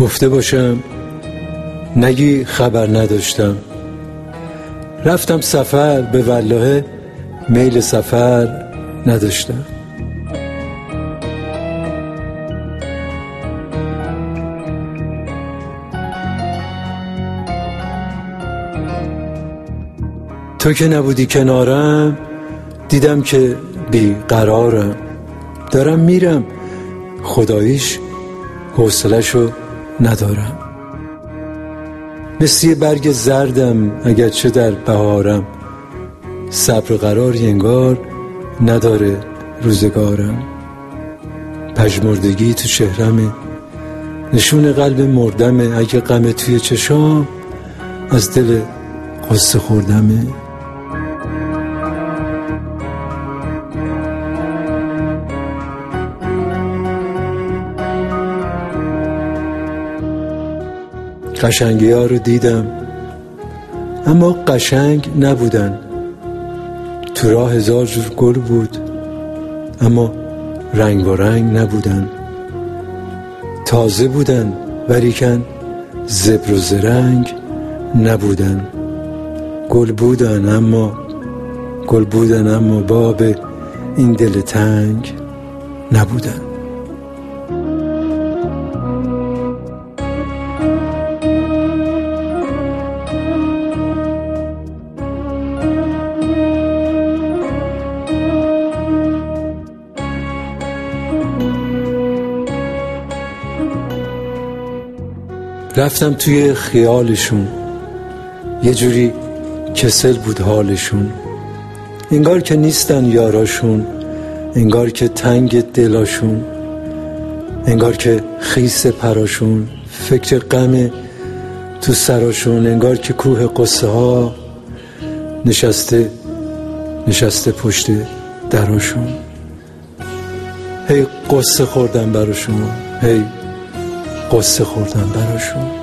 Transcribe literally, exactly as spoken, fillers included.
گفته باشم نگی خبر نداشتم، رفتم سفر به والله میل سفر نداشتم. تو که نبودی کنارم دیدم که بی قرارم، دارم میرم خداییش حوصله‌شو ندارم. مثل یه برگ زردم اگرچه در بهارم، صبر و قراری انگار نداره روزگارم. پژمردگی تو چهرمه، نشون قلب مردمه، اگه غم توی چشام از دل قصه خوردمه. قشنگی ها رو دیدم اما قشنگ نبودن، تو راه هزار جور گل بود اما رنگ و رنگ نبودن. تازه بودن ولیکن زبر و زرنگ نبودن. گل بودن اما گل بودن اما باب این دل تنگ نبودن. رفتم توی خیالشون، یه جوری کسل بود حالشون، انگار که نیستن یاراشون، انگار که تنگ دلاشون، انگار که خیس پراشون، فکر غم تو سراشون، انگار که کوه قصه ها نشسته نشسته پشت دراشون. هی قصه خوردم براشون، هی قصه خوردم براشون.